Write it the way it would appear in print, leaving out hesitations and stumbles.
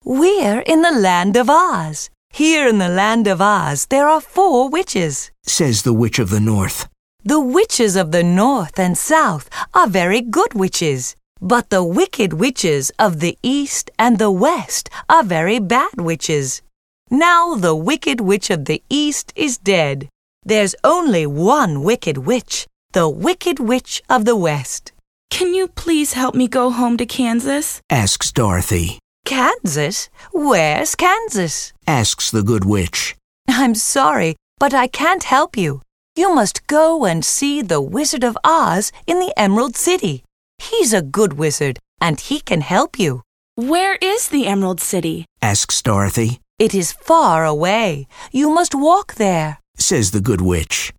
We're in the land of Oz. Here in the land of Oz, there are 4 witches, says the Witch of the North. The witches of the North and South are very good witches, but the wicked witches of the East and the West are very bad witches. Now the wicked witch of the East is dead. There's only one wicked witch, the Wicked Witch of the West. Can you please help me go home to Kansas? Asks Dorothy. Kansas? Where's Kansas? Asks the Good Witch. I'm sorry, but I can't help you. You must go and see the Wizard of Oz in the Emerald City. He's a good wizard, and he can help you. Where is the Emerald City? Asks Dorothy. It is far away. You must walk there, says the Good Witch.